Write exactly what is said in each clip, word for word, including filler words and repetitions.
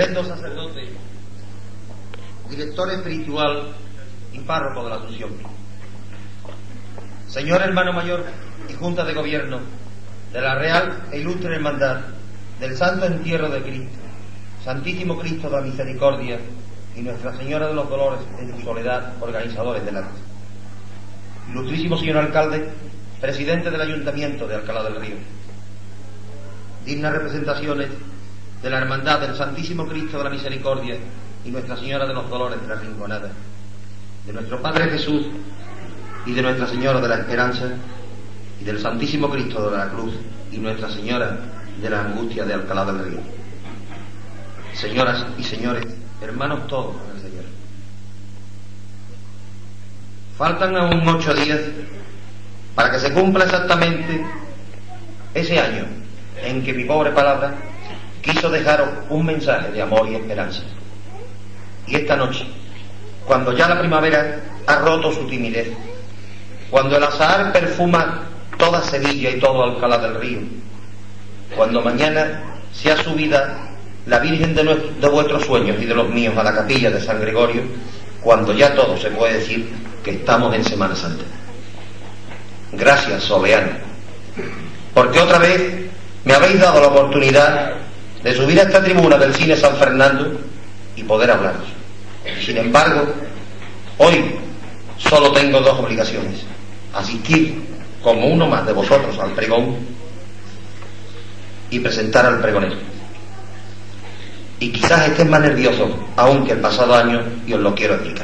reverendo sacerdote, director espiritual y párroco de la Asunción, señor hermano mayor y junta de gobierno de la Real e Ilustre Hermandad del Santo Entierro de Cristo, Santísimo Cristo de la Misericordia y Nuestra Señora de los Dolores en su soledad, organizadores del acto, ilustrísimo señor alcalde, presidente del Ayuntamiento de Alcalá del Río, dignas representaciones de la Hermandad del Santísimo Cristo de la Misericordia y Nuestra Señora de los Dolores de la Rinconada, de nuestro Padre Jesús y de Nuestra Señora de la Esperanza, y del Santísimo Cristo de la Cruz y Nuestra Señora de la Angustia de Alcalá del Río. Señoras y señores, hermanos todos en el Señor, faltan aún ocho días para que se cumpla exactamente ese año en que mi pobre palabra quiso dejaros un mensaje de amor y esperanza. Y esta noche, cuando ya la primavera ha roto su timidez, cuando el azahar perfuma toda Sevilla y todo Alcalá del Río, cuando mañana sea subida la Virgen de, nuestro, de vuestros sueños y de los míos a la capilla de San Gregorio, cuando ya todo se puede decir que estamos en Semana Santa. Gracias, Soleano, porque otra vez me habéis dado la oportunidad de subir a esta tribuna del Cine San Fernando y poder hablaros. Sin embargo, hoy solo tengo dos obligaciones: asistir como uno más de vosotros al pregón y presentar al pregonero. Y quizás estés más nervioso aún que el pasado año, y os lo quiero explicar.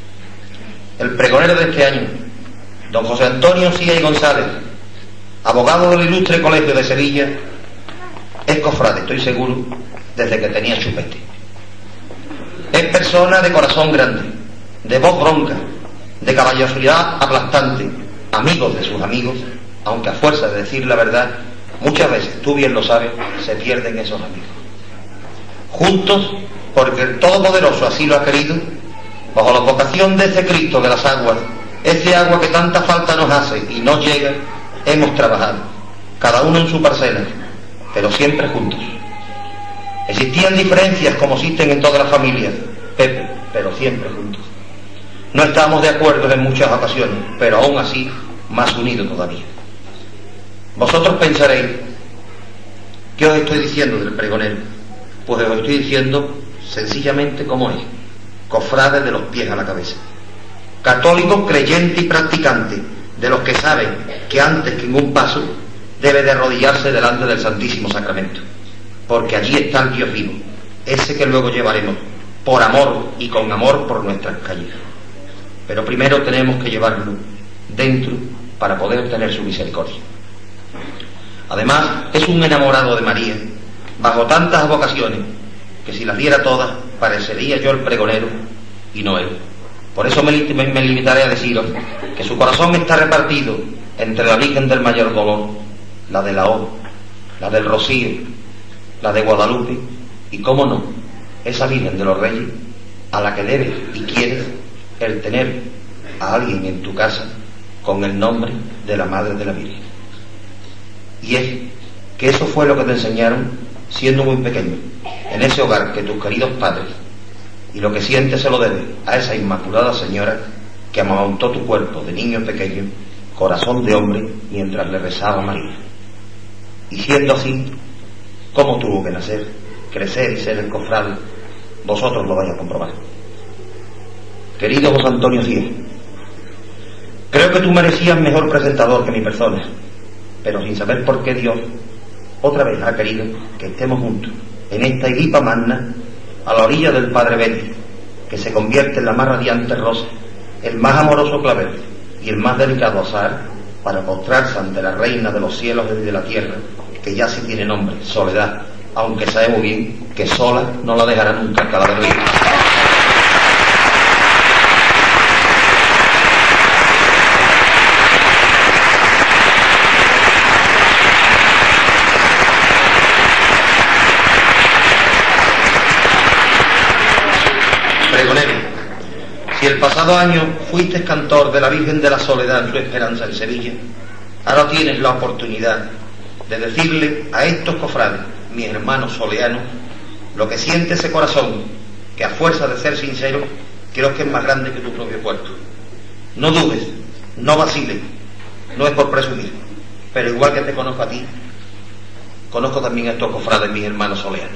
El pregonero de este año, don José Antonio Cía y González, abogado del Ilustre Colegio de Sevilla, es cofrade, estoy seguro, desde que tenía chupete. Es persona de corazón grande, de voz bronca, de caballerosidad aplastante, amigos de sus amigos, aunque a fuerza de decir la verdad, muchas veces, tú bien lo sabes, se pierden esos amigos. Juntos, porque el Todopoderoso así lo ha querido, bajo la vocación de ese Cristo de las aguas, ese agua que tanta falta nos hace y no llega, hemos trabajado, cada uno en su parcela, pero siempre juntos. Existían diferencias como existen en todas las familias, Pepe, pero siempre juntos. No estábamos de acuerdo en muchas ocasiones, pero aún así más unidos todavía. Vosotros pensaréis, ¿qué os estoy diciendo del pregonero? Pues os estoy diciendo sencillamente como es: cofrade de los pies a la cabeza, católico creyente y practicante, de los que saben que antes que en un paso debe de arrodillarse delante del Santísimo Sacramento, porque allí está el Dios vivo, ese que luego llevaremos por amor y con amor por nuestras calles. Pero primero tenemos que llevarlo dentro para poder obtener su misericordia. Además, es un enamorado de María, bajo tantas vocaciones, que si las diera todas, parecería yo el pregonero y no él. Por eso me, me, me limitaré a deciros que su corazón está repartido entre la Virgen del Mayor Dolor, la de la O, la del Rocío, la de Guadalupe y, cómo no, esa Virgen de los Reyes, a la que debes y quieres el tener a alguien en tu casa con el nombre de la Madre de la Virgen. Y es que eso fue lo que te enseñaron siendo muy pequeño, en ese hogar que tus queridos padres, y lo que sientes se lo debe a esa Inmaculada Señora que amamantó tu cuerpo de niño pequeño, corazón de hombre, mientras le rezaba a María. Y siendo así, ¿cómo tuvo que nacer, crecer y ser el cofrade? Vosotros lo vais a comprobar. Querido José Antonio Cía, creo que tú merecías mejor presentador que mi persona, pero sin saber por qué Dios otra vez ha querido que estemos juntos en esta higuipa magna a la orilla del Padre Betty, que se convierte en la más radiante rosa, el más amoroso clavel y el más delicado azahar, para postrarse ante la reina de los cielos y de la tierra, que ya sí tiene nombre, Soledad, aunque sabe muy bien que sola no la dejará nunca Alcalá del Río. Pregonero, si el pasado año fuiste cantor de la Virgen de la Soledad en su Esperanza en Sevilla, ahora tienes la oportunidad de decirle a estos cofrades, mis hermanos soleanos, lo que siente ese corazón, que a fuerza de ser sincero, creo que es más grande que tu propio puerto. No dudes, no vaciles, no es por presumir, pero igual que te conozco a ti, conozco también a estos cofrades, mis hermanos soleanos.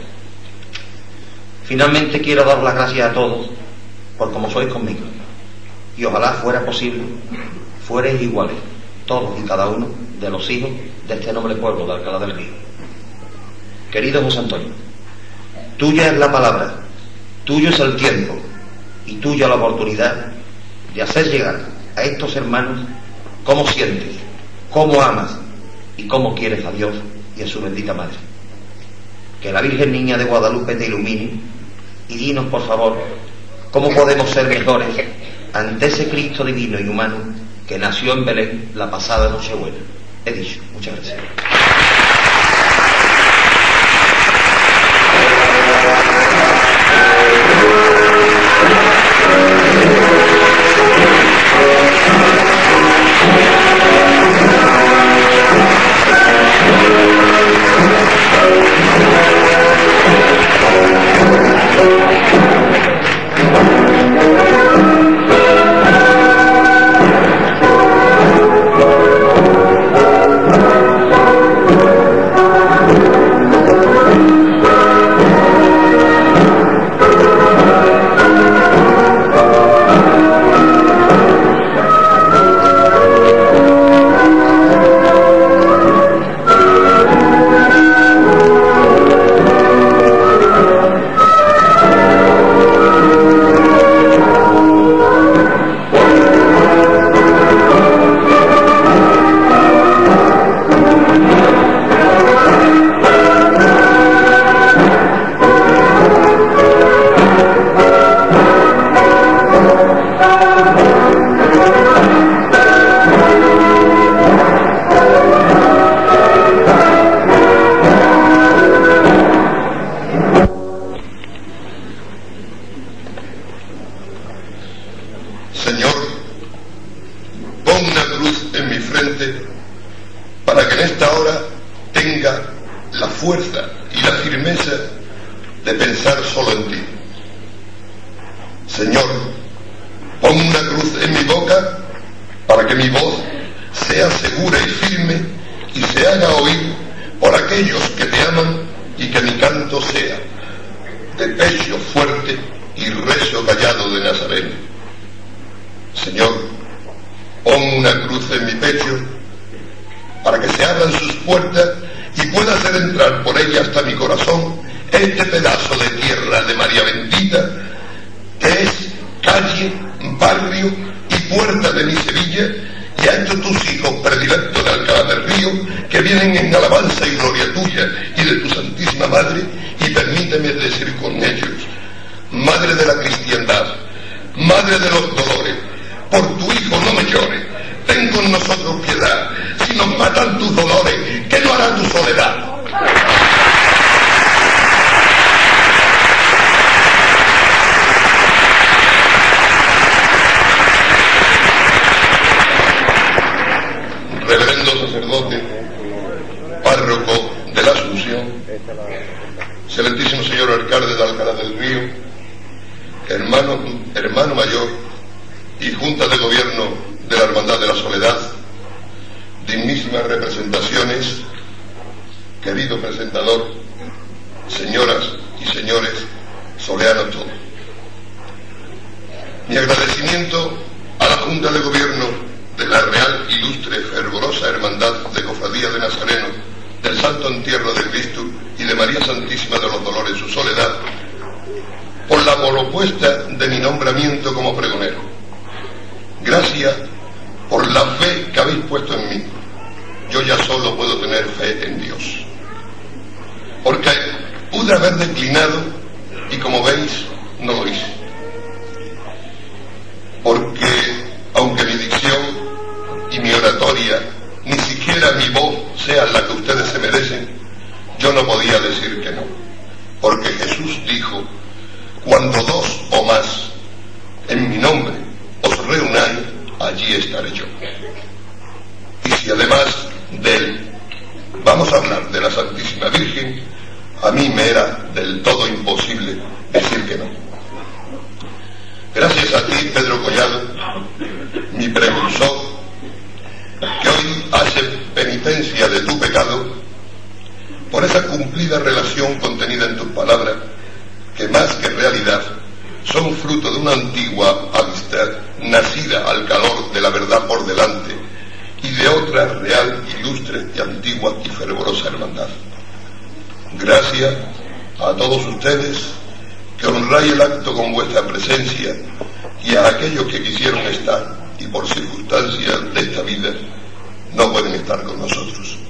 Finalmente quiero dar las gracias a todos por como sois conmigo, y ojalá fuera posible, fuerais iguales, todos y cada uno de los hijos de este noble pueblo de Alcalá del Río. Querido José Antonio, tuya es la palabra, tuyo es el tiempo y tuya la oportunidad de hacer llegar a estos hermanos cómo sientes, cómo amas y cómo quieres a Dios y a su bendita Madre. Que la Virgen Niña de Guadalupe te ilumine y dinos, por favor, cómo podemos ser mejores ante ese Cristo divino y humano que nació en Belén la pasada Nochebuena. He dicho. Muchas gracias. Y si además de él vamos a hablar de la Santísima Virgen, a mí me era del todo imposible decir que no. Gracias a ti, Pedro Collado, mi precursor, que hoy hace penitencia de tu pecado, por esa cumplida relación contenida en tus palabras, que más que realidad son fruto de una antigua amistad nacida al calor de la verdad por delante y de otra real, ilustre y antigua y fervorosa hermandad. Gracias a todos ustedes que honráis el acto con vuestra presencia y a aquellos que quisieron estar y por circunstancias de esta vida no pueden estar con nosotros.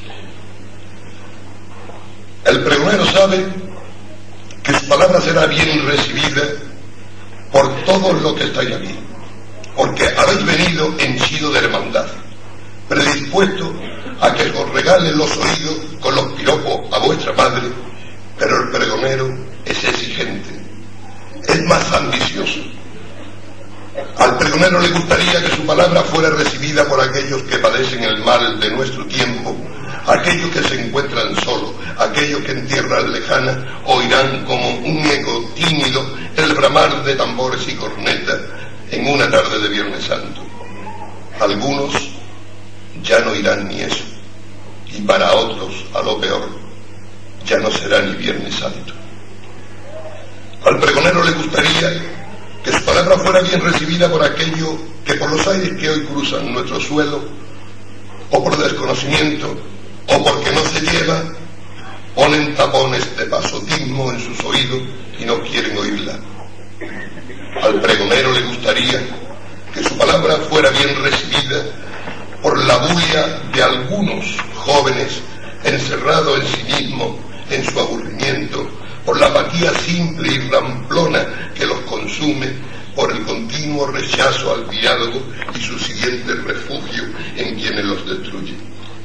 El pregonero sabe que su palabra será bien recibida por todos los que estáis aquí, porque habéis venido henchido de hermandad, predispuesto a que os regalen los oídos con los piropos a vuestra madre, pero el pregonero es exigente, es más ambicioso. Al pregonero le gustaría que su palabra fuera recibida por aquellos que padecen el mal de nuestro tiempo, aquellos que se encuentran solos, aquellos que en tierras lejanas oirán como un eco tímido el bramar de tambores y cornetas en una tarde de Viernes Santo. Algunos ya no oirán ni eso, y para otros, a lo peor, ya no será ni Viernes Santo. Al pregonero le gustaría que su palabra fuera bien recibida por aquellos que por los aires que hoy cruzan nuestro suelo, o por desconocimiento, o porque no se lleva, ponen tapones de pasotismo en sus oídos y no quieren oírla. Al pregonero le gustaría que su palabra fuera bien recibida por la bulla de algunos jóvenes encerrados en sí mismos, en su aburrimiento, por la apatía simple y ramplona que los consume, por el continuo rechazo al diálogo y su siguiente refugio en quienes los destruyen.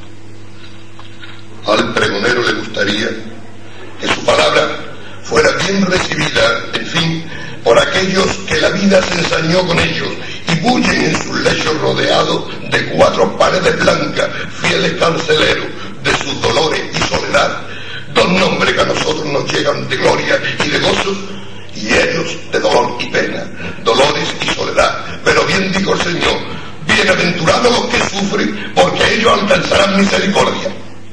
Al pregonero le gustaría que su palabra fuera bien recibida, en fin, por aquellos que la vida se ensañó con ellos y bullen en sus lechos rodeados de cuatro paredes blancas, fieles canceleros de sus dolores y soledad, dos nombres que a nosotros nos llegan de gloria y de gozo, y ellos de dolor y pena, dolores y soledad. Pero bien dijo el Señor, bienaventurados los que sufren, porque ellos alcanzarán misericordia.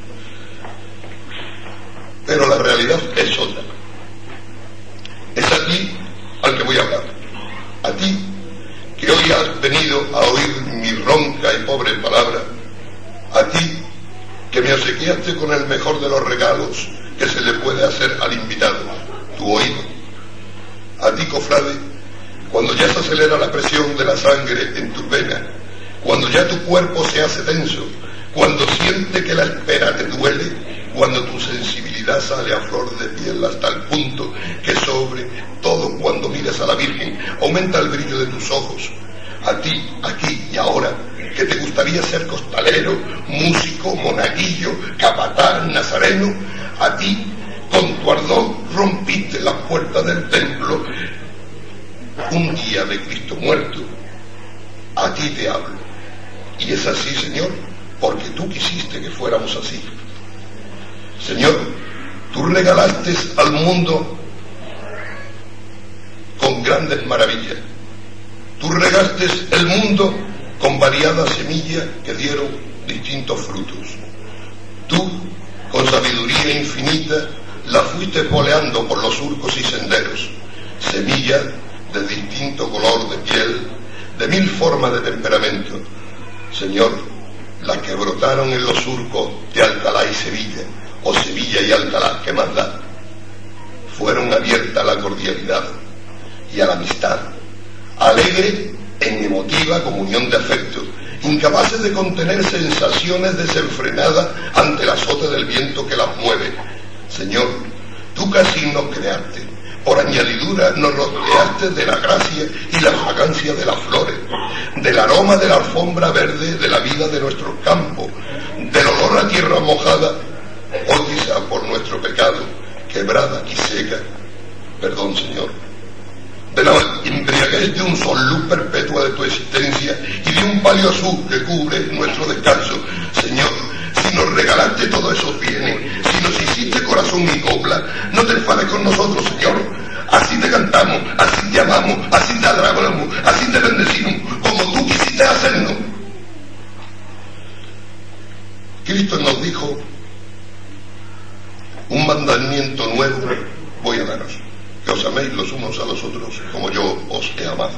Pero la realidad es otra. Es a ti al que voy a hablar, a ti que hoy has venido a oír mi ronca y pobre palabra, a ti que me obsequiaste con el mejor de los regalos que se le puede hacer al invitado, tu oído. A ti, cofrade, cuando ya se acelera la presión de la sangre en tus venas, cuando ya tu cuerpo se hace tenso, cuando siente que la espera te duele, cuando tu sensibilidad sale a flor de piel hasta el punto que sobre todo cuando miras a la Virgen aumenta el brillo de tus ojos. A ti, aquí y ahora, que te gustaría ser costalero, músico, monaguillo, capataz, nazareno, a ti, con tu ardor rompiste las puertas del templo un día de Cristo muerto. A ti te hablo. Y es así, Señor, porque tú quisiste que fuéramos así. Señor, tú regalaste al mundo con grandes maravillas. Tú regaste el mundo con variadas semillas que dieron distintos frutos. Tú, con sabiduría infinita, la fuiste boleando por los surcos y senderos, semillas de distinto color de piel, de mil formas de temperamento. Señor, las que brotaron en los surcos de Alcalá y Sevilla, o Sevilla y Alcalá, ¿qué más da? Fueron abiertas a la cordialidad y a la amistad, alegre en emotiva comunión de afecto, incapaces de contener sensaciones desenfrenadas ante el azote del viento que las mueve. Señor, tú casi nos creaste, por añadidura nos rodeaste de la gracia y la fragancia de las flores, del aroma de la alfombra verde de la vida de nuestros campos, del olor a tierra mojada, o quizá por nuestro pecado, quebrada y seca. Perdón, Señor, de la embriaguez de un sol luz perpetua de tu existencia y de un palio azul que cubre nuestro descanso. Señor, si nos regalaste todos esos bienes, si nos hiciste corazón y copla, no te enfades con nosotros, Señor. Así te cantamos, así te amamos, así te adoramos, así te bendecimos, como tú quisiste hacernos. Cristo nos dijo, un mandamiento nuevo voy a daros, que os améis los unos a los otros como yo os he amado.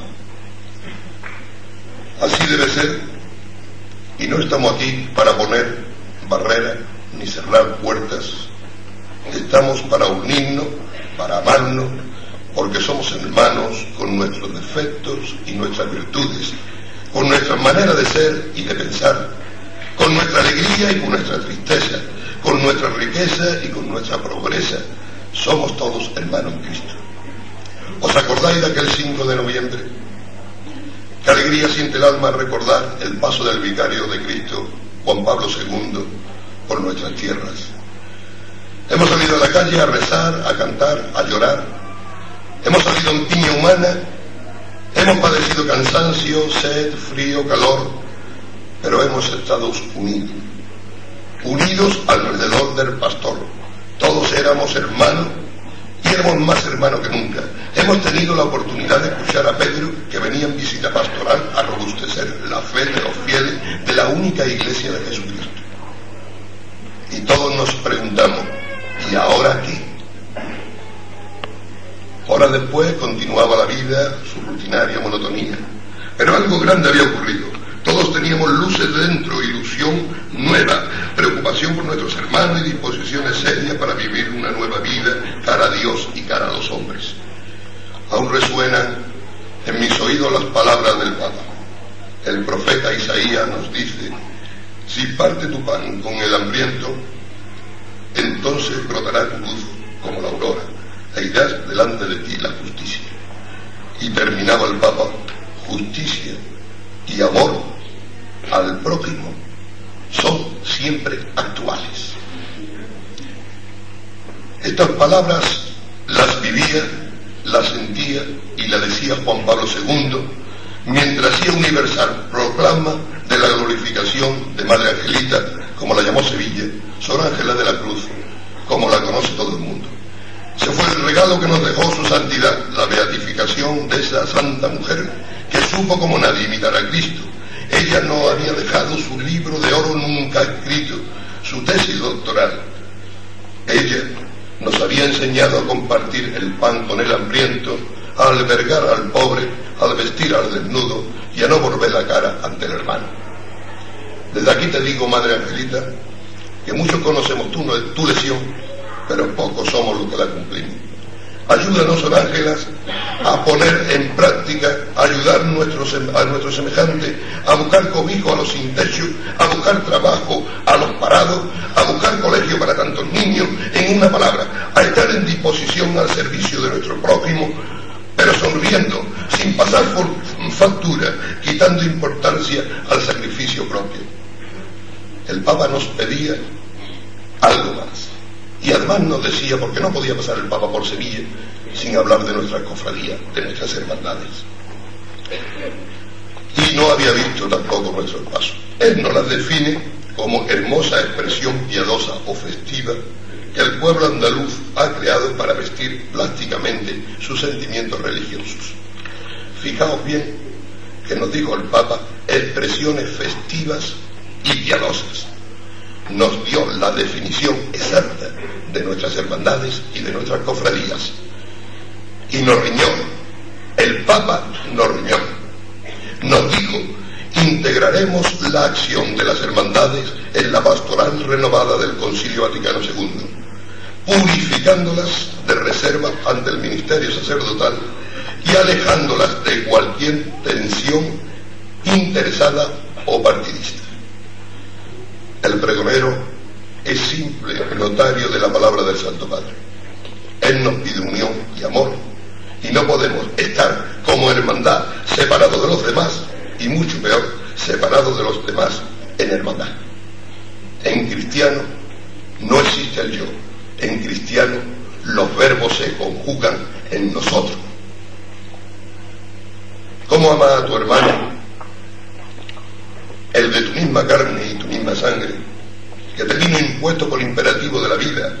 Así debe ser, y no estamos aquí para poner barreras ni cerrar puertas. Estamos para unirnos, para amarnos, porque somos hermanos con nuestros defectos y nuestras virtudes, con nuestra manera de ser y de pensar, con nuestra alegría y con nuestra tristeza, con nuestra riqueza y con nuestra pobreza. Somos todos hermanos en Cristo. ¿Os acordáis de aquel cinco de noviembre? Qué alegría siente el alma al recordar el paso del vicario de Cristo, Juan Pablo segundo, por nuestras tierras. Hemos salido a la calle a rezar, a cantar, a llorar. Hemos salido en piña humana, hemos padecido cansancio, sed, frío, calor, pero hemos estado unidos, unidos alrededor del pastor. Todos éramos hermanos y éramos más hermanos que nunca. Hemos tenido la oportunidad de escuchar a Pedro, que venía en visita pastoral a robustecer la fe de los fieles de la única iglesia de Jesucristo. Y todos nos preguntamos, ¿y ahora qué? Horas después continuaba la vida, su rutinaria monotonía. Pero algo grande había ocurrido. Todos teníamos luces dentro, ilusión nueva, preocupación por nuestros hermanos y disposiciones serias para vivir una nueva vida, cara a Dios y cara a los hombres. Aún resuenan en mis oídos las palabras del Papa. El profeta Isaías nos dice, si parte tu pan con el hambriento, entonces brotará tu luz como la aurora, e irás delante de ti la justicia. Y terminaba el Papa, justicia y amor al prójimo son siempre actuales. Estas palabras las vivía, las sentía y las decía Juan Pablo segundo mientras hacía universal proclama de la glorificación de Madre Angelita, como la llamó Sevilla, Sor Ángela de la Cruz, como la conoce todo el mundo. Se fue el regalo que nos dejó su santidad, la beatificación de esa santa mujer que supo como nadie imitar a Cristo. Ella no había dejado su libro de oro nunca escrito, su tesis doctoral. Ella nos había enseñado a compartir el pan con el hambriento, a albergar al pobre, a vestir al desnudo y a no volver la cara ante el hermano. Desde aquí te digo, Madre Angelita, que muchos conocemos tu, tu lesión, pero pocos somos los que la cumplimos. Ayúdanos, Sor Ángelas, a poner en práctica, a ayudar nuestros, a nuestros semejantes, a buscar cobijo a los sin techo, a buscar trabajo a los parados, a buscar colegio para tantos niños, en una palabra, a estar en disposición al servicio de nuestro prójimo, pero sonriendo, sin pasar por factura, quitando importancia al sacrificio propio. El Papa nos pedía algo más. Y además nos decía, porque no podía pasar el Papa por Sevilla sin hablar de nuestra cofradía, de nuestras hermandades. Y no había visto tampoco nuestros pasos. Él nos las define como hermosa expresión piadosa o festiva que el pueblo andaluz ha creado para vestir plásticamente sus sentimientos religiosos. Fijaos bien que nos dijo el Papa, expresiones festivas y piadosas. Nos dio la definición exacta de nuestras hermandades y de nuestras cofradías. Y nos riñó, el Papa nos riñó. Nos dijo, integraremos la acción de las hermandades en la pastoral renovada del Concilio Vaticano segundo, purificándolas de reserva ante el ministerio sacerdotal y alejándolas de cualquier tensión interesada o partidista. El pregonero es simple notario de la palabra del Santo Padre. Él nos pide unión y amor, y no podemos estar como hermandad separados de los demás, y mucho peor, separados de los demás en hermandad. En cristiano no existe el yo. En cristiano los verbos se conjugan en nosotros. ¿Cómo ama a tu hermano? El de tu misma carne y tu misma sangre, que te vino impuesto por imperativo de la vida,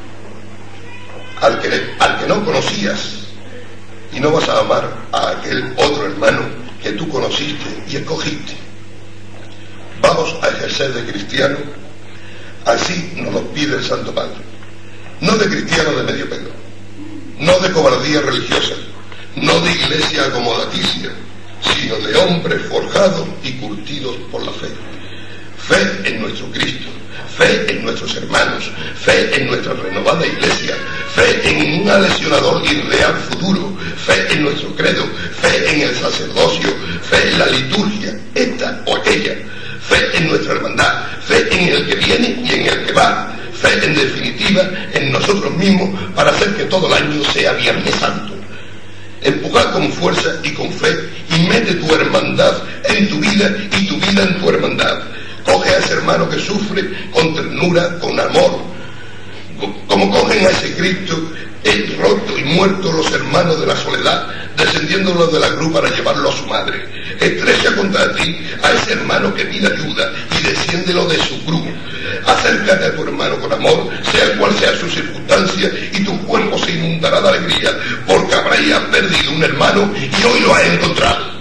al que, al que no conocías, y no vas a amar a aquel otro hermano que tú conociste y escogiste. Vamos a ejercer de cristiano, así nos lo pide el Santo Padre. No de cristiano de medio pelo, no de cobardía religiosa, no de iglesia acomodaticia, sino de hombres forjados y curtidos por la fe. Fe en nuestro Cristo, fe en nuestros hermanos, fe en nuestra renovada iglesia, fe en un adhesionador y real futuro, fe en nuestro credo, fe en el sacerdocio, fe en la liturgia, esta o aquella, fe en nuestra hermandad, fe en el que viene y en el que va, fe en definitiva en nosotros mismos para hacer que todo el año sea Viernes Santo. Empujad con fuerza y con fe y mete tu hermandad en tu vida y tu vida en tu hermandad. Coge a ese hermano que sufre con ternura, con amor, como cogen a ese Cristo el roto y muerto los hermanos de la soledad, descendiéndolos de la cruz para llevarlo a su madre. Estrecha contra ti a ese hermano que pide ayuda y desciéndelo de su cruz. Acércate a tu hermano con amor, sea cual sea su circunstancia, y tu cuerpo se inundará de alegría, porque habrías perdido un hermano y hoy lo has encontrado.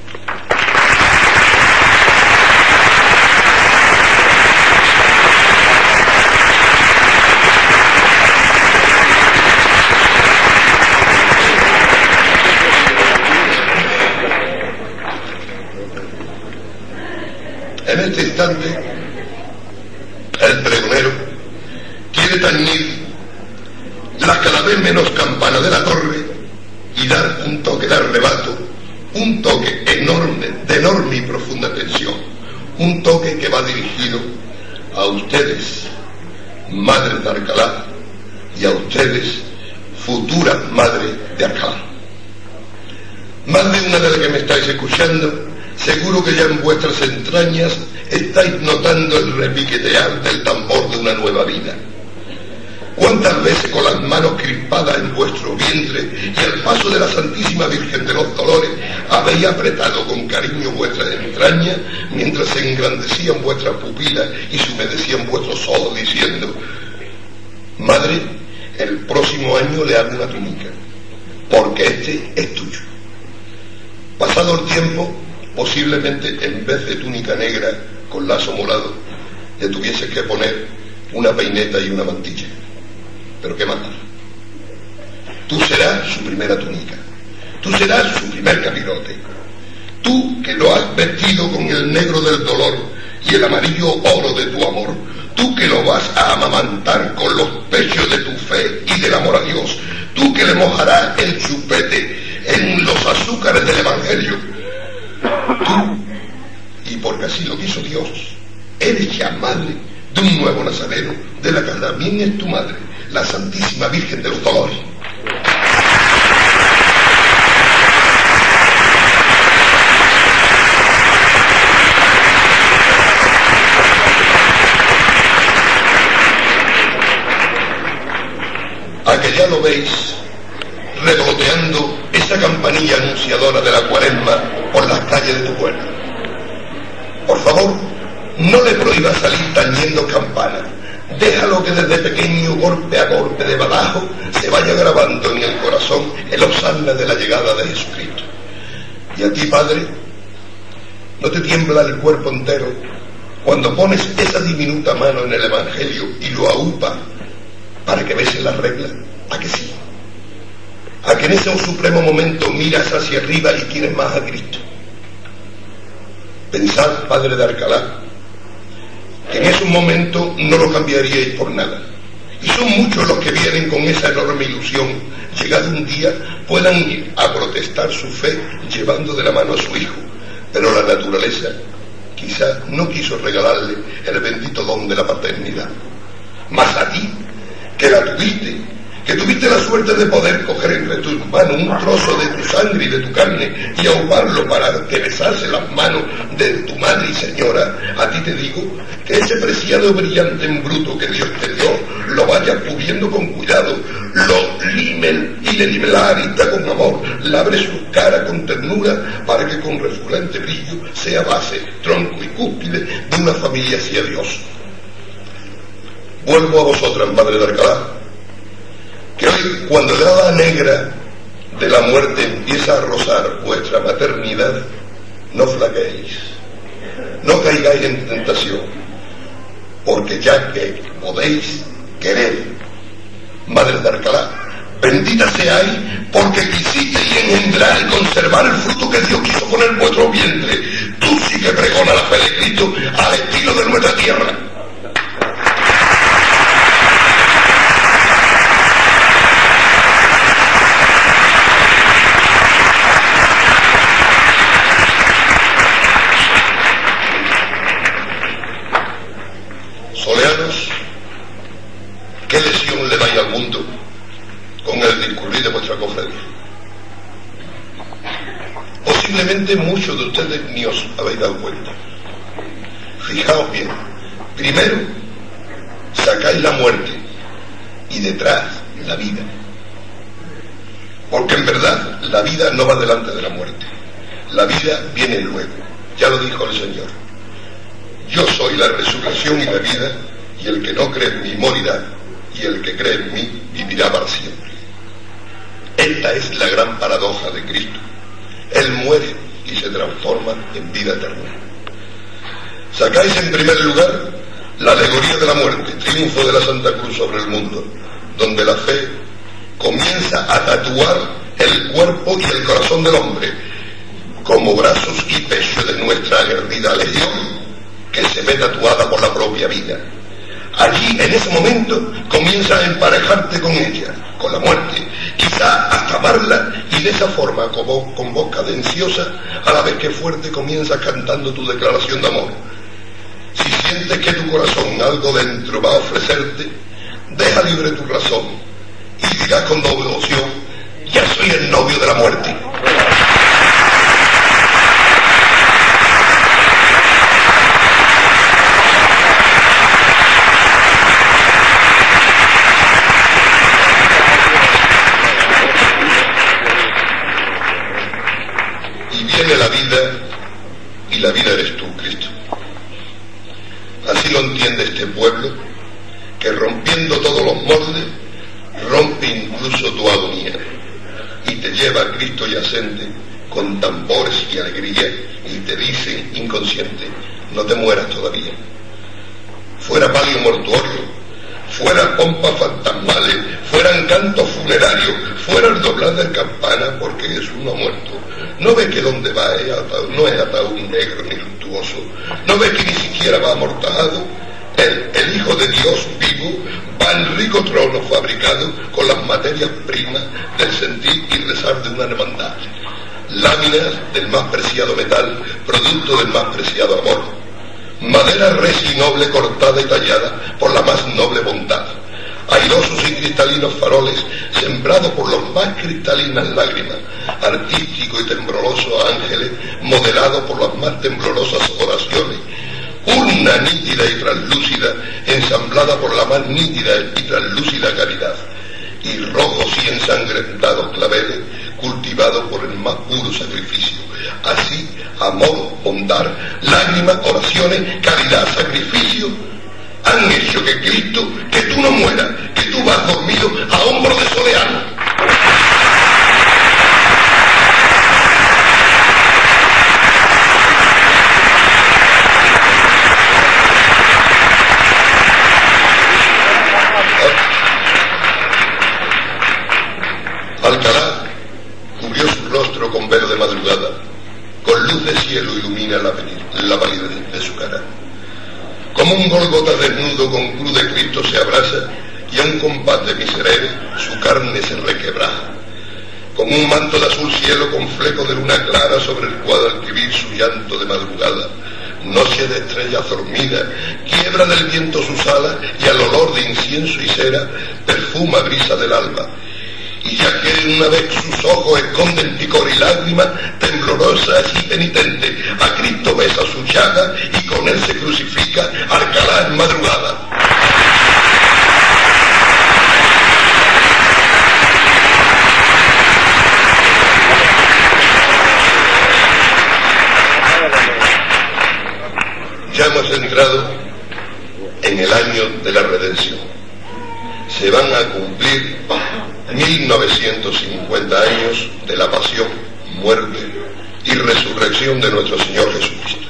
En este instante, el pregonero quiere tañir las cada vez menos campanas de la torre y dar un toque de arrebato, un toque enorme, de enorme y profunda tensión, un toque que va dirigido a ustedes, madres de Alcalá, y a ustedes, futuras madres de Alcalá. Más de una de las que me estáis escuchando, seguro que ya en vuestras entrañas estáis notando el repiquetear del tambor de una nueva vida. ¿Cuántas veces con las manos crispadas en vuestro vientre y al paso de la Santísima Virgen de los Dolores habéis apretado con cariño vuestras entrañas mientras se engrandecían vuestras pupilas y se humedecían vuestros ojos diciendo: madre, el próximo año le hago una túnica, porque este es tuyo? Pasado el tiempo, posiblemente en vez de túnica negra con lazo morado, le tuvieses que poner una peineta y una mantilla. Pero qué más da. Tú serás su primera túnica, tú serás su primer capirote, tú que lo has vestido con el negro del dolor y el amarillo oro de tu amor, tú que lo vas a amamantar con los pechos de tu fe y del amor a Dios, tú que le mojarás el chupete en los azúcares del Evangelio. Tú, y porque así lo quiso Dios, eres ya madre de un nuevo nazareno, de la que también es tu madre, la Santísima Virgen de los Dolores. A que ya lo veis revoloteando esa campanilla anunciadora de la Cuaresma por las calles de tu pueblo. Por favor, no le prohíbas salir tañendo campanas. Déjalo que desde pequeño, golpe a golpe de badajo, se vaya grabando en el corazón el hosanna de la llegada de Jesucristo. Y a ti, Padre, ¿no te tiembla el cuerpo entero cuando pones esa diminuta mano en el Evangelio y lo aupas para que beses las reglas? ¿A que sí? ¿A que en ese supremo momento miras hacia arriba y quieres más a Cristo? Pensad, Padre de Alcalá, que en esos momentos no lo cambiaríais por nada. Y son muchos los que vienen con esa enorme ilusión, llegado un día puedan ir a protestar su fe llevando de la mano a su hijo. Pero la naturaleza quizá no quiso regalarle el bendito don de la paternidad. Mas a ti, que la tuviste, que tuviste la suerte de poder coger entre tus manos un trozo de tu sangre y de tu carne y ahumarlo para que besase las manos de tu madre y señora, a ti te digo que ese preciado brillante embruto que Dios te dio lo vayas pudiendo con cuidado, lo limen y le lime la arita con amor, labre su cara con ternura para que con refulgente brillo sea base, tronco y cúspide de una familia hacia Dios. Vuelvo a vosotras, Madre de Alcalá, que hoy, cuando la hada negra de la muerte empieza a rozar vuestra maternidad, no flaqueéis, no caigáis en tentación, porque ya que podéis querer, Madre de Alcalá, bendita seáis, porque quisisteis engendrar y conservar el fruto que Dios quiso poner en vuestro vientre. Tú sí que pregonas la fe de Cristo al estilo de nuestra tierra. Soleanos, ¿qué lesión le dais al mundo con el discurrir de vuestra cofradía? Posiblemente muchos de ustedes ni os habéis dado cuenta. Fijaos bien, primero sacáis la muerte y detrás la vida, porque en verdad la vida no va delante de la muerte, la vida viene luego. Ya lo dijo el Señor: yo soy la resurrección y la vida, y el que no cree en mí morirá, y el que cree en mí vivirá para siempre. Esta es la gran paradoja de Cristo. Él muere y se transforma en vida eterna. Sacáis en primer lugar la alegoría de la muerte, triunfo de la Santa Cruz sobre el mundo, donde la fe comienza a tatuar el cuerpo y el corazón del hombre, como brazos y pecho de nuestra aguerrida legión, que se ve tatuada por la propia vida. Allí, en ese momento, comienza a emparejarte con ella, con la muerte, quizá hasta amarla, y de esa forma, como con voz cadenciosa, a la vez que fuerte, comienzas cantando tu declaración de amor. Si sientes que tu corazón algo dentro va a ofrecerte, deja libre tu razón y dirás con devoción: ya soy el novio de la muerte. Viene la vida, y la vida eres tú, Cristo. Así lo entiende este pueblo, que rompiendo todos los moldes, rompe incluso tu agonía, y te lleva a Cristo yacente con tambores y alegría, y te dice, inconsciente: no te mueras todavía. Fuera palio mortuorio, fuera pompas fantasmales, fueran cantos funerarios, fuera el doblar de campana, porque Jesús no ha muerto. ¿No ves que donde va es ataúd, no es ataúd negro ni luctuoso? ¿No ves que ni siquiera va amortajado? Él, el Hijo de Dios vivo, va en rico trono fabricado con las materias primas del sentir y rezar de una hermandad. Láminas del más preciado metal, producto del más preciado amor. Madera recia y noble cortada y tallada por la más noble bondad. Airosos y cristalinos faroles, sembrados por los más cristalinas lágrimas, artístico y tembloroso ángeles, modelado por las más temblorosas oraciones, urna nítida y translúcida, ensamblada por la más nítida y translúcida caridad, y rojos y ensangrentados claveles, cultivados por el más puro sacrificio. Así, amor, bondad, lágrimas, oraciones, caridad, sacrificio, han hecho que Cristo, que tú no mueras, que tú vas dormido a hombros de Soleano. Alcalá cubrió su rostro con velo de madrugada, con luz de cielo ilumina la, la validez de su cara. Como un Gólgota desnudo con cruz de Cristo se abraza, y a un compás de miserere su carne se requebraja. Como un manto de azul cielo con fleco de luna clara sobre el cual al escribir su llanto de madrugada, noche de estrellas dormida, quiebra del viento sus alas, y al olor de incienso y cera perfuma brisa del alba. Y ya que una vez sus ojos esconden picor y lágrimas, temblorosas y penitentes, a Cristo besa su llaga y con él se crucifica Alcalá en madrugada. Ya hemos entrado en en el año de la redención. Se van a cumplir mil novecientos cincuenta años de la pasión, muerte y resurrección de nuestro Señor Jesucristo.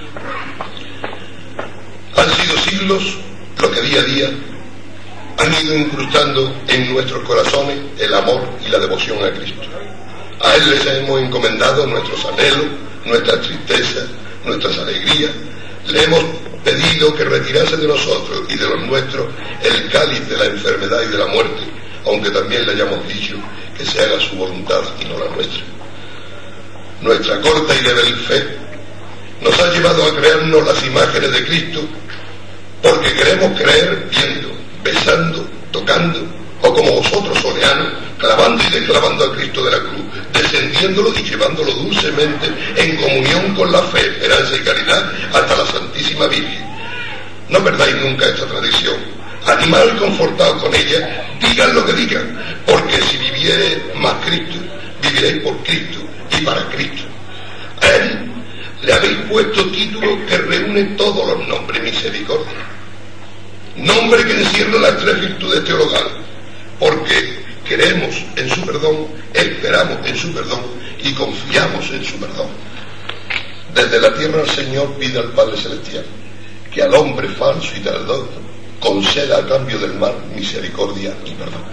Han sido siglos los que día a día han ido incrustando en nuestros corazones el amor y la devoción a Cristo. A Él les hemos encomendado nuestros anhelos, nuestras tristezas, nuestras alegrías. Le hemos pedido que retirase de nosotros y de los nuestros el cáliz de la enfermedad y de la muerte, aunque también le hayamos dicho que se haga su voluntad y no la nuestra. Nuestra corta y débil fe nos ha llevado a crearnos las imágenes de Cristo porque queremos creer viendo, besando, tocando, o como vosotros, soleanos, clavando y desclavando a Cristo de la cruz, descendiéndolo y llevándolo dulcemente en comunión con la fe, esperanza y caridad hasta la Santísima Virgen. No perdáis nunca esta tradición. Animal confortado con ella, digan lo que digan, porque si viviere más Cristo, viviréis por Cristo y para Cristo. A Él le habéis puesto título que reúne todos los nombres: misericordia, nombre que encierra las tres virtudes teologales, porque creemos en su perdón, esperamos en su perdón y confiamos en su perdón. Desde la tierra el Señor pide al Padre Celestial que al hombre falso y traidor conceda a cambio del mal misericordia y perdón.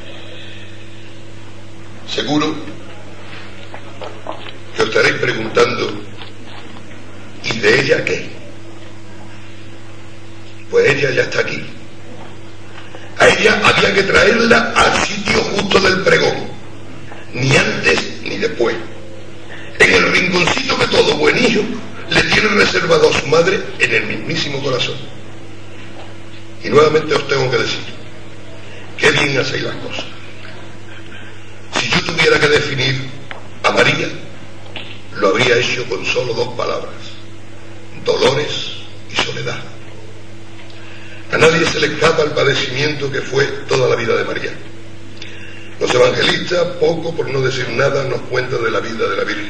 Seguro que os estaréis preguntando, ¿y de ella qué? Pues ella ya está aquí. A ella había que traerla al sitio justo del pregón, ni antes ni después, en el rinconcito que todo buen hijo le tiene reservado a su madre en el mismísimo corazón. Y nuevamente os tengo que decir, qué bien hacéis las cosas. Si yo tuviera que definir a María, lo habría hecho con solo dos palabras: dolores y soledad. A nadie se le escapa el padecimiento que fue toda la vida de María. Los evangelistas, poco por no decir nada, nos cuentan de la vida de la Virgen.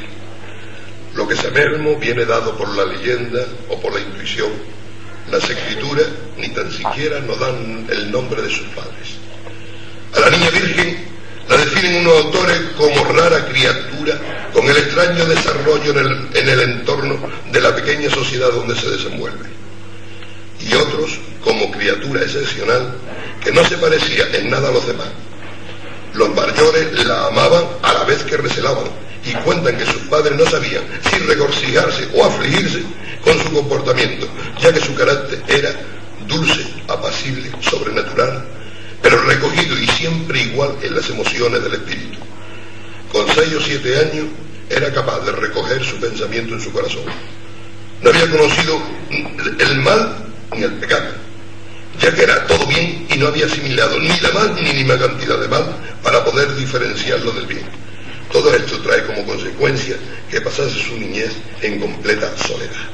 Lo que sabemos viene dado por la leyenda o por la intuición. Las escrituras ni tan siquiera nos dan el nombre de sus padres. A la niña Virgen la definen unos autores como rara criatura con el extraño desarrollo en el, en el entorno de la pequeña sociedad donde se desenvuelve, y otros como criatura excepcional que no se parecía en nada a los demás. Los mayores la amaban a la vez que recelaban, y cuentan que sus padres no sabían si regocijarse o afligirse con su comportamiento, ya que su carácter era dulce, apacible, sobrenatural, pero recogido y siempre igual en las emociones del espíritu. Con seis o siete años era capaz de recoger su pensamiento en su corazón. No había conocido el mal ni el pecado, ya que era todo bien y no había asimilado ni la más ni mínima cantidad de mal para poder diferenciarlo del bien. Todo esto trae como consecuencia que pasase su niñez en completa soledad.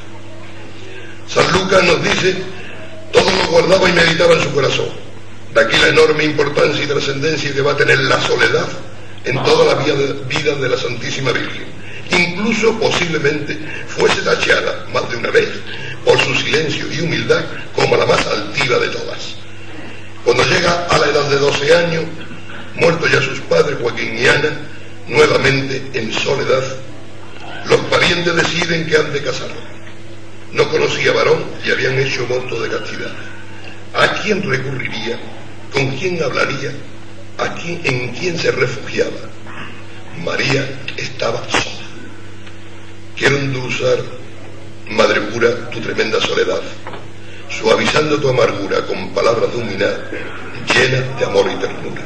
San Lucas nos dice: todo lo guardaba y meditaba en su corazón. De aquí la enorme importancia y trascendencia que va a tener la soledad en toda la vida de, vida de la Santísima Virgen. Incluso posiblemente fuese tachada más de una vez por su silencio y humildad como la más altiva de todas. Cuando llega a la edad de doce años, muertos ya sus padres Joaquín y Ana, nuevamente en soledad, los parientes deciden que han de casarlo. No conocía varón y habían hecho voto de castidad. ¿A quién recurriría? ¿Con quién hablaría? ¿A quién, en quién se refugiaba? María estaba sola. Quiero endulzar, Madre pura, tu tremenda soledad, suavizando tu amargura con palabras de humildad, llenas de amor y ternura.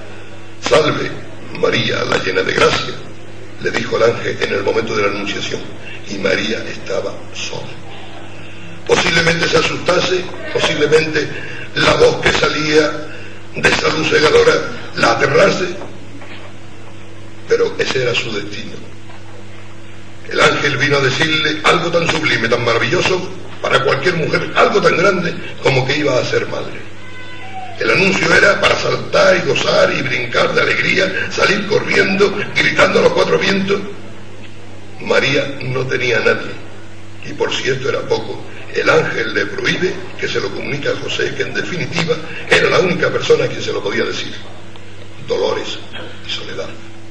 Salve, María, la llena de gracia, le dijo el ángel en el momento de la anunciación, y María estaba sola. Posiblemente se asustase, posiblemente la voz que salía de esa luz cegadora la aterrase, pero ese era su destino. El ángel vino a decirle algo tan sublime, tan maravilloso para cualquier mujer, algo tan grande como que iba a ser madre. El anuncio era para saltar y gozar y brincar de alegría, salir corriendo, gritando a los cuatro vientos. María no tenía a nadie, Y por si esto era poco, el ángel le prohíbe que se lo comunique a José, que en definitiva era la única persona a quien se lo podía decir. Dolores y soledad.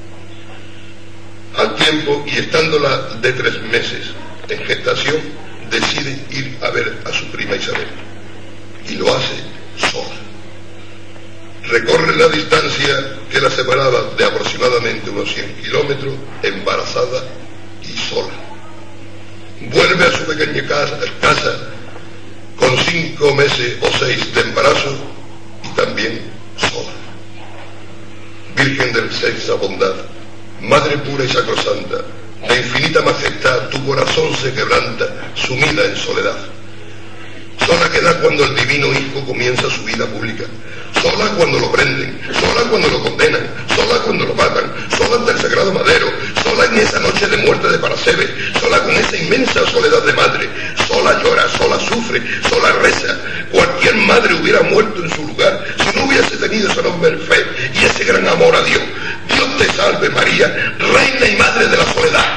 Al tiempo, y estándola de tres meses en gestación, decide ir a ver a su prima Isabel. Y lo hace sola. Recorre la distancia que la separaba de aproximadamente unos cien kilómetros, embarazada y sola. Vuelve a su pequeña casa, casa con cinco meses o seis de embarazo y también sola. Virgen del sexta bondad, Madre pura y sacrosanta, de infinita majestad, tu corazón se quebranta, sumida en soledad. Sola queda cuando el divino Hijo comienza su vida pública, sola cuando lo prenden, sola cuando lo condenan, sola cuando lo matan, sola ante el sagrado madero, sola en esa noche de muerte de Parasebe, sola con esa inmensa soledad de madre, sola llora, sola sufre, sola reza. Cualquier madre hubiera muerto en su lugar si no hubiese tenido esa enorme fe y ese gran amor a Dios. Dios te salve María, reina y madre de la soledad.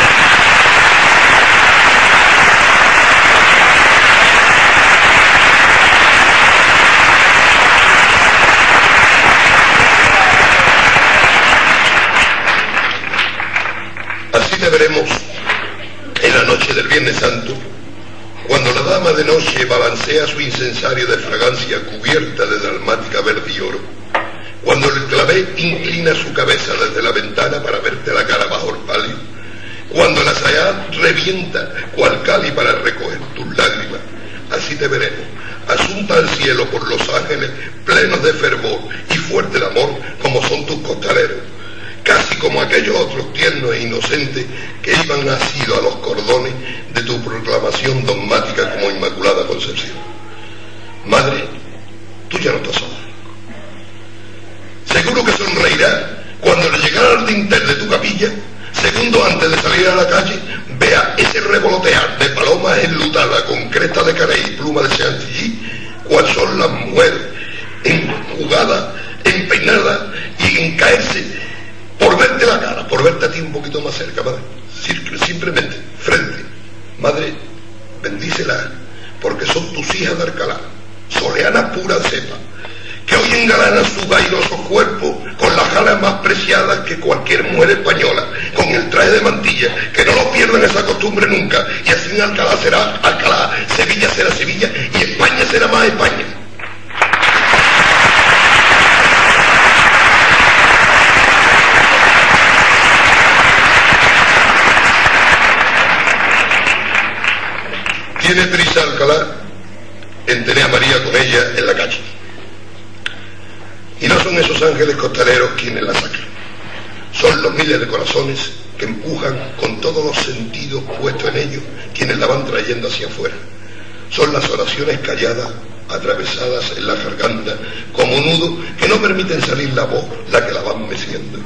Así te veremos en la noche del Viernes Santo, cuando la dama de noche balancea su incensario de fragancia cubierta de dalmática verde y oro, cuando el clavé inclina su cabeza desde la ventana para verte la cara bajo el palio, cuando la sayá revienta cual cáliz para recoger tus lágrimas. Así te veremos, asunta al cielo por los ángeles, plenos de fervor y fuerte de amor, como son tus costaleros, casi como aquellos otros tiernos e inocentes que iban asidos a los cordones de tu proclamación dogmática como Inmaculada Concepción. Madre, tú ya no estás sola. Seguro que sonreirá cuando al llegar al dintel de tu capilla, segundo antes de salir a la calle, vea ese revolotear de palomas enlutadas con cresta de carey y pluma de chantilly, cual son las mujeres enjugadas, empeinadas y en caerse por verte la cara, por verte a ti un poquito más cerca, madre. Simplemente, frente. Madre, bendícela, porque son tus hijas de Alcalá, soleanas pura cepa, que hoy engalanan sus airosos cuerpos con las alas más preciadas que cualquier mujer española, con el traje de mantilla, que no lo pierdan esa costumbre nunca, y así en Alcalá será Alcalá, Sevilla será Sevilla, y España será más España. Tiene prisa Alcalá en tener a María con ella en la calle. Y no son esos ángeles costaleros quienes la sacan. Son los miles de corazones que empujan con todos los sentidos puestos en ellos quienes la van trayendo hacia afuera. Son las oraciones calladas, atravesadas en la garganta, como nudo que no permiten salir la voz, la que la van meciendo.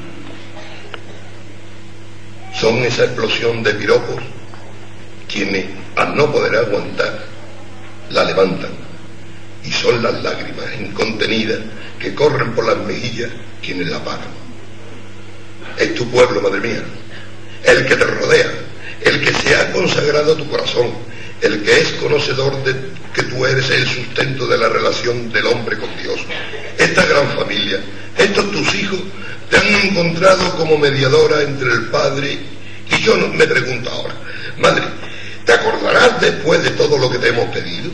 Son esa explosión de piropos quienes, al no poder aguantar, la levantan, y son las lágrimas incontenidas que corren por las mejillas quienes la pagan. Es tu pueblo, madre mía, el que te rodea, el que se ha consagrado a tu corazón, el que es conocedor de que tú eres el sustento de la relación del hombre con Dios. Esta gran familia, estos tus hijos, te han encontrado como mediadora entre el Padre, y yo no, me pregunto ahora, madre, ¿te acordarás después de todo lo que te hemos pedido?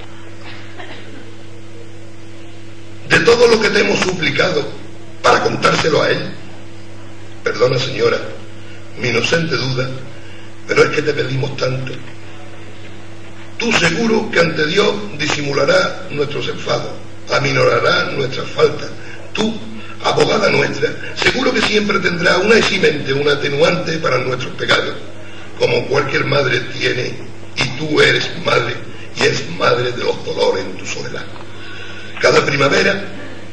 De todo lo que te hemos suplicado para contárselo a Él. Perdona, señora, mi inocente duda, pero es que te pedimos tanto. Tú seguro que ante Dios disimularás nuestros enfados, aminorarás nuestras faltas. Tú, abogada nuestra, seguro que siempre tendrás una eximente, una atenuante para nuestros pecados, como cualquier madre tiene, y tú eres madre, y es madre de los dolores en tu soledad. Cada primavera,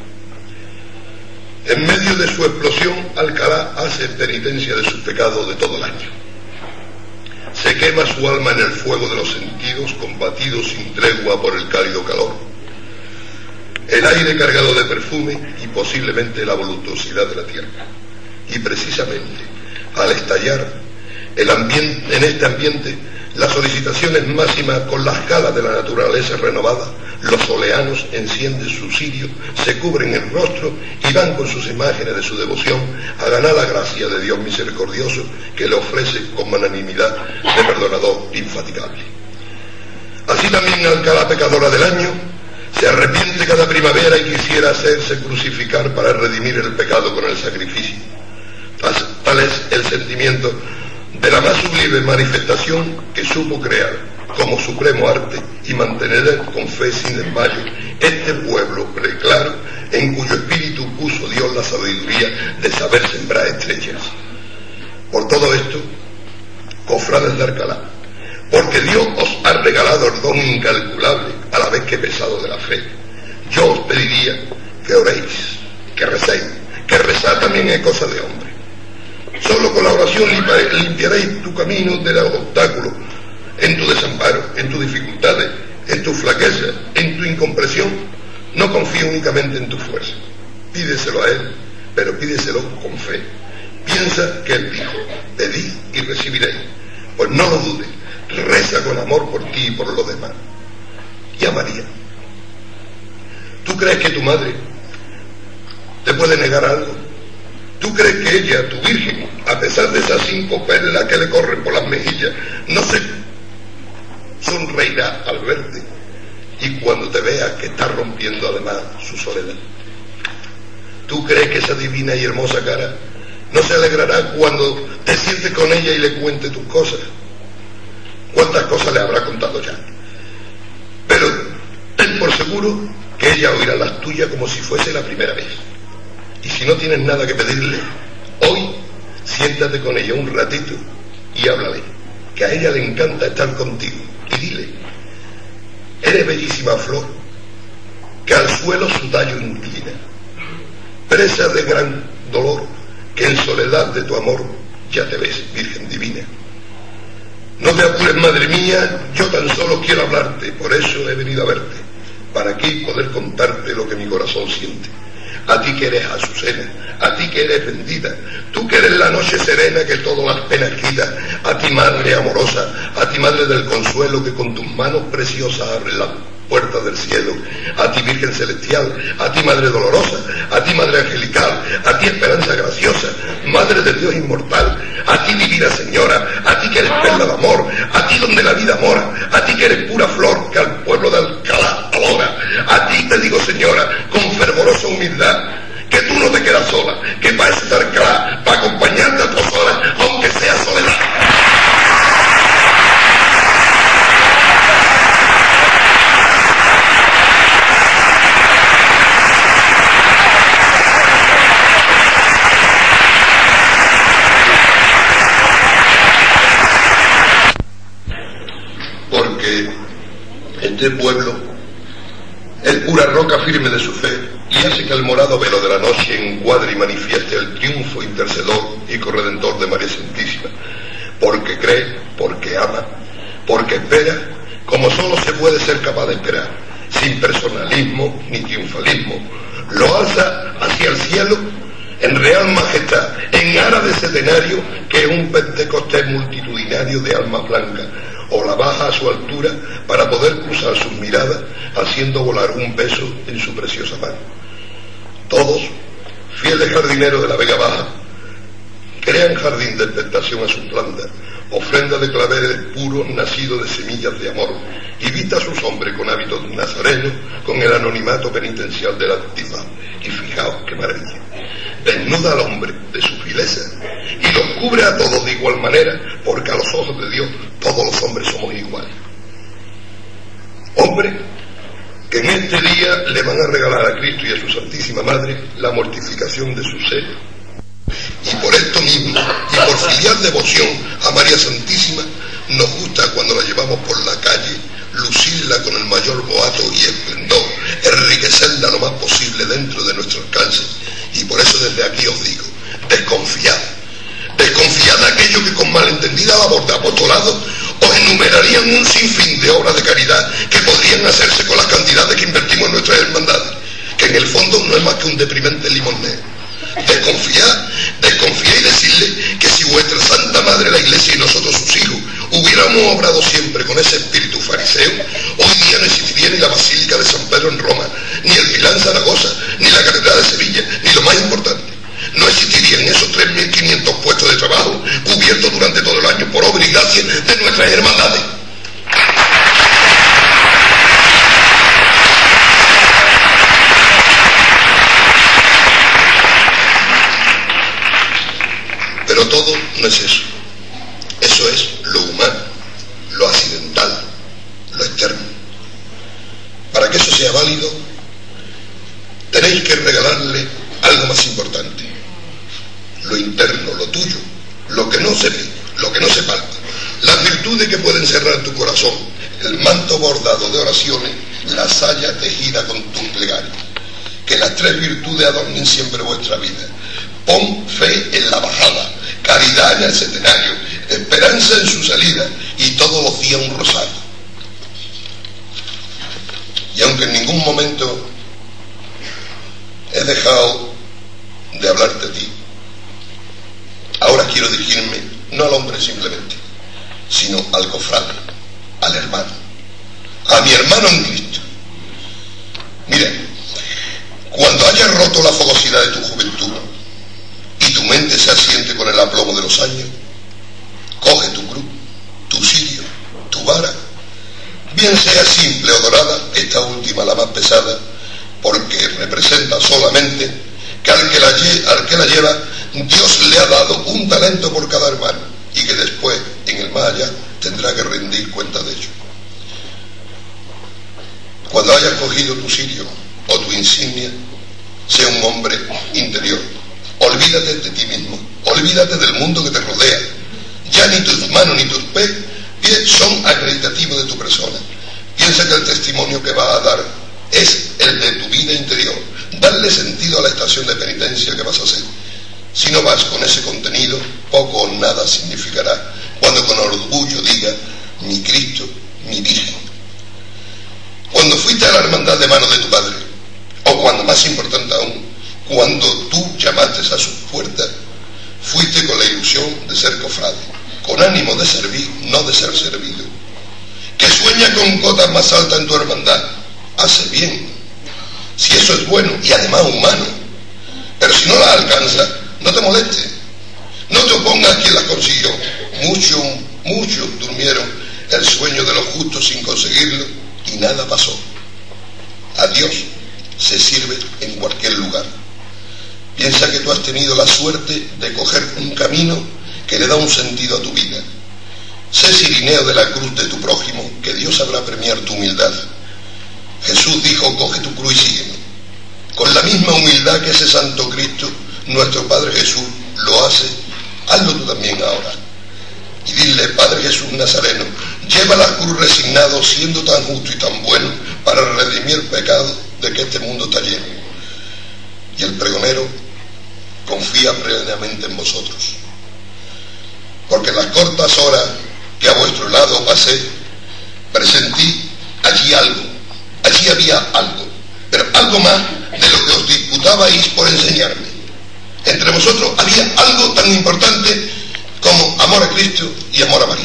en medio de su explosión, Alcalá hace penitencia de sus pecados de todo el año. Se quema su alma en el fuego de los sentidos, combatido sin tregua por el cálido calor. El aire cargado de perfume y posiblemente la voluptuosidad de la tierra. Y precisamente, al estallar el ambiente, en este ambiente, Las solicitaciones máximas con las galas de la naturaleza renovada, los oleanos encienden su cirio, se cubren el rostro y van con sus imágenes de su devoción a ganar la gracia de Dios misericordioso que le ofrece con magnanimidad de perdonador infatigable. Así también Alcalá, pecadora del año, se arrepiente cada primavera y quisiera hacerse crucificar para redimir el pecado con el sacrificio. Tal es el sentimiento de la más sublime manifestación que supo crear como supremo arte y mantener con fe sin desmayo este pueblo preclaro en cuyo espíritu puso Dios la sabiduría de saber sembrar estrellas. Por todo esto, cofrades de Alcalá, porque Dios os ha regalado el don incalculable a la vez que pesado de la fe, yo os pediría que oréis, que recéis, que rezar también es cosa de hombre. Solo con la oración limpiaréis tu camino de los obstáculos, en tu desamparo, en tus dificultades, en tu flaqueza, en tu incomprensión. No confíe únicamente en tu fuerza. Pídeselo a Él, pero pídeselo con fe. Piensa que Él dijo, pedid y recibiréis. Pues no lo dudes, reza con amor por ti y por los demás. Y a María. ¿Tú crees que tu madre te puede negar algo? ¿Tú crees que ella, tu virgen, a pesar de esas cinco perlas que le corren por las mejillas, no se sonreirá al verte y cuando te vea que estás rompiendo además su soledad? ¿Tú crees que esa divina y hermosa cara no se alegrará cuando te sientes con ella y le cuente tus cosas? ¿Cuántas cosas le habrá contado ya? Pero ten por seguro que ella oirá las tuyas como si fuese la primera vez. Y si no tienes nada que pedirle, hoy siéntate con ella un ratito y háblale, que a ella le encanta estar contigo. Y dile, eres bellísima flor, que al suelo su tallo inclina, presa de gran dolor, que en soledad de tu amor ya te ves, Virgen divina. No te apures, madre mía, yo tan solo quiero hablarte, por eso he venido a verte, para aquí poder contarte lo que mi corazón siente. A ti que eres Azucena, a ti que eres bendita, tú que eres la noche serena que todas las penas quita, a ti madre amorosa, a ti madre del consuelo que con tus manos preciosas abres las puertas del cielo, a ti Virgen celestial, a ti madre dolorosa, a ti madre angelical, a ti esperanza graciosa, madre de Dios inmortal, a ti divina señora, a ti que eres perla de amor, a ti donde la vida mora, a ti que eres pura flor que al pueblo de Alcalá adora, a ti te digo señora, con fervorosa humildad, que tú no te quedas sola, que para ese Alcalá, para acompañarte a tus horas, aunque sea soledad. Porque este pueblo es pura roca firme de su fe y hace que el morado velo de la noche encuadre y manifieste el triunfo intercedor y corredentor de María Santísima, porque cree, porque ama, porque espera, como solo se puede ser capaz de esperar, sin personalismo ni triunfalismo, lo alza hacia el cielo en real majestad, en aras de centenario que es un Pentecostés multitudinario de almas blancas, o la baja a su altura para poder cruzar sus miradas haciendo volar un beso en su preciosa mano. Todos, fieles jardineros de la Vega Baja, crean jardín de expectación a sus plantas, ofrenda de claveles puros nacidos de semillas de amor, y vista a sus hombres con hábitos nazarenos, con el anonimato penitencial de la antigüedad. Y fijaos qué maravilla, desnuda al hombre de su vileza y los cubre a todos de igual manera, porque a los ojos de Dios todos los hombres somos iguales. Hombre que en este día le van a regalar a Cristo y a su Santísima Madre la mortificación de su ser. Y por esto mismo, y por filial devoción a María Santísima, nos gusta cuando la llevamos por la calle, lucirla con el mayor boato y esplendor, enriquecerla lo más posible dentro de nuestro alcance. Y por eso desde aquí os digo, desconfiad, desconfiad de aquello que con malentendida labor de apostolado os enumerarían un sinfín de obras de caridad que podrían hacerse con las cantidades que invertimos en nuestras hermandades, que en el fondo no es más que un deprimente limonero. Desconfiad, desconfiad y decirle que si vuestra Santa Madre la Iglesia y nosotros sus hijos hubiéramos hubiéramos obrado siempre con ese espíritu fariseo, hoy día no existiría ni la Basílica de San Pedro en Roma, ni el Milán Zaragoza, ni la Catedral de Sevilla, ni lo más importante, no existirían esos tres mil quinientos puestos de trabajo cubiertos durante todo el año por obra y gracia de nuestras hermandades. Pero todo no es eso. Eso es lo humano, lo accidental, lo externo. Para que eso sea válido, tenéis que regalarle algo más importante. Lo interno, lo tuyo, lo que no se ve, lo que no se palpa. Las virtudes que pueden cerrar tu corazón, el manto bordado de oraciones, la saya tejida con tus plegarias. Que las tres virtudes adornen siempre vuestra vida. Pon fe en la bajada, caridad en el centenario, esperanza en su salida y todos los días un rosario. Y aunque en ningún momento he dejado de hablarte a ti, ahora quiero dirigirme no al hombre simplemente, sino al cofrade, al hermano, a mi hermano en Cristo. Mira, cuando hayas roto la fogosidad de tu juventud y tu mente se asiente con el aplomo de los años, coge tu cruz, tu cirio, tu vara, bien sea simple o dorada, esta última la más pesada, porque representa solamente que al que la, lle al que la lleva, Dios le ha dado un talento por cada hermano, y que después, en el más allá, tendrá que rendir cuenta de ello. Cuando hayas cogido tu cirio o tu insignia, sea un hombre interior. Olvídate de ti mismo, olvídate del mundo que te rodea. Ya ni tus manos ni tus pies son acreditativos de tu persona. Piensa que el testimonio que vas a dar es el de tu vida interior. Darle sentido a la estación de penitencia que vas a hacer. Si no vas con ese contenido, poco o nada significará cuando con orgullo diga mi Cristo, mi Virgen. Cuando fuiste a la hermandad de mano de tu padre, o cuando más importante aún, cuando tú llamaste a sus puertas, fuiste con la ilusión de ser cofrade, con ánimo de servir, no de ser servido. Que sueña con cotas más altas en tu hermandad, hace bien, si eso es bueno y además humano. Pero si no las alcanza, no te molestes, no te opongas a quien las consiguió. Muchos, muchos durmieron el sueño de los justos sin conseguirlo y nada pasó. A Dios se sirve en cualquier lugar. Piensa que tú has tenido la suerte de coger un camino que le da un sentido a tu vida. Sé cirineo de la cruz de tu prójimo, que Dios sabrá premiar tu humildad. Jesús dijo, coge tu cruz y sígueme. Con la misma humildad que ese Santo Cristo, nuestro Padre Jesús, lo hace, hazlo tú también ahora. Y dile, Padre Jesús Nazareno, lleva la cruz resignado, siendo tan justo y tan bueno, para redimir el pecado de que este mundo está lleno. Y el pregonero confía plenamente en vosotros. Porque en las cortas horas que a vuestro lado pasé, presentí allí algo, allí había algo, pero algo más de lo que os disputabais por enseñarme. Entre vosotros había algo tan importante como amor a Cristo y amor a María.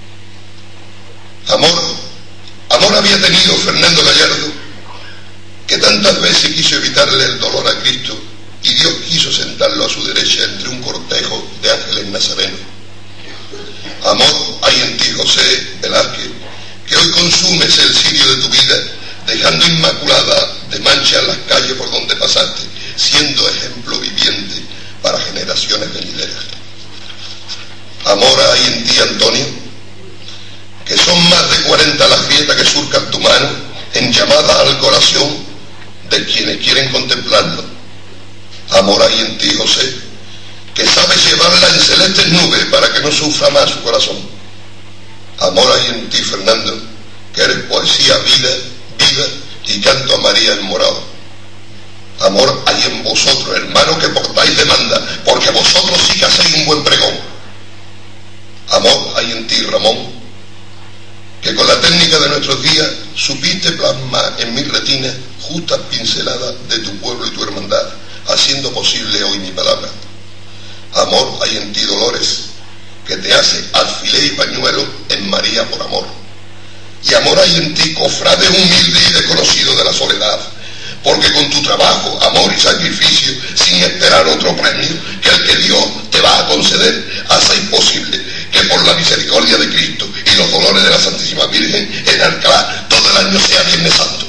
Amor, amor había tenido Fernando Gallardo, que tantas veces quiso evitarle el dolor a Cristo y Dios quiso sentarlo a su derecha entre un cortejo de ángeles nazarenos. Amor hay en ti, José Velázquez, que hoy consumes el cirio de tu vida, dejando inmaculada de mancha las calles por donde pasaste, siendo ejemplo viviente para generaciones venideras. Amor hay en ti, Antonio, que son más de cuarenta las grietas que surcan tu mano en llamada al corazón de quienes quieren contemplarlo. Amor hay en ti, José, que sabes llevarla en celestes nubes para que no sufra más su corazón. Amor hay en ti, Fernando, que eres poesía, vida, vida y canto a María en morado. Amor hay en vosotros, hermanos, que portáis demanda, porque vosotros sí que hacéis un buen pregón. Amor hay en ti, Ramón, que con la técnica de nuestros días supiste plasmar en mi retina justas pinceladas de tu pueblo y tu hermandad, haciendo posible hoy mi palabra. Amor hay en ti, Dolores, que te hace alfiler y pañuelo en María por amor. Y amor hay en ti, cofrade humilde y desconocido de la soledad, porque con tu trabajo, amor y sacrificio, sin esperar otro premio que el que Dios te va a conceder, hacéis posible que por la misericordia de Cristo y los dolores de la Santísima Virgen, en Alcalá todo el año sea Viernes Santo.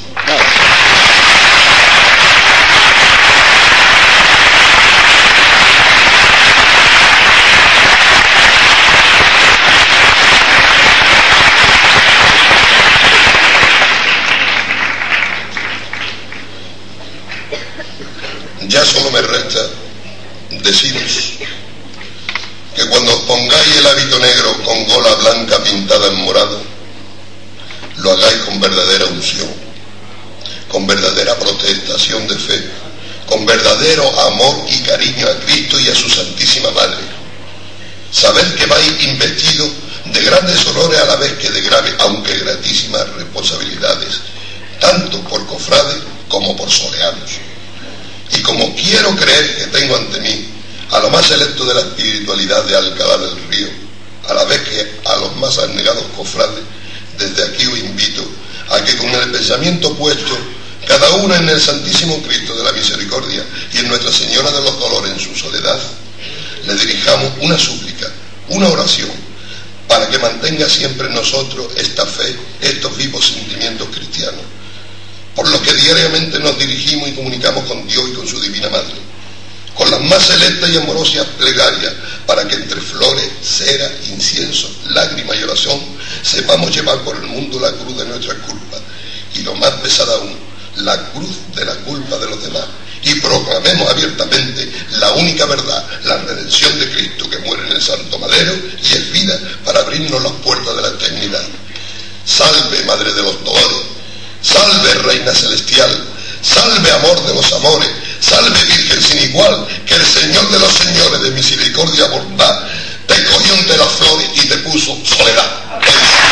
Ya solo me resta deciros que cuando os pongáis el hábito negro con gola blanca pintada en morado, lo hagáis con verdadera unción, con verdadera protestación de fe, con verdadero amor y cariño a Cristo y a su Santísima Madre. Sabed que vais investidos de grandes honores a la vez que de graves, aunque gratísimas responsabilidades, tanto por cofrades como por soleanos. Y como quiero creer que tengo ante mí a lo más selecto de la espiritualidad de Alcalá del Río, a la vez que a los más abnegados cofrades, desde aquí os invito a que con el pensamiento puesto cada uno en el Santísimo Cristo de la Misericordia y en Nuestra Señora de los Dolores en su soledad, le dirijamos una súplica, una oración, para que mantenga siempre en nosotros esta fe, estos vivos sentimientos cristianos, por los que diariamente nos dirigimos y comunicamos con Dios y con su Divina Madre, con las más selectas y amorosas plegarias, para que entre flores, cera, incienso, lágrimas y oración sepamos llevar por el mundo la cruz de nuestras culpas, y lo más pesada aún, la cruz de la culpa de los demás, y proclamemos abiertamente la única verdad, la redención de Cristo que muere en el Santo Madero y es vida para abrirnos las puertas de la eternidad. Salve, Madre de los Dolores, salve, Reina Celestial, salve, amor de los amores, salve, Virgen sin igual, que el Señor de los señores de misericordia bondad te cogió entre las flores y te puso soledad.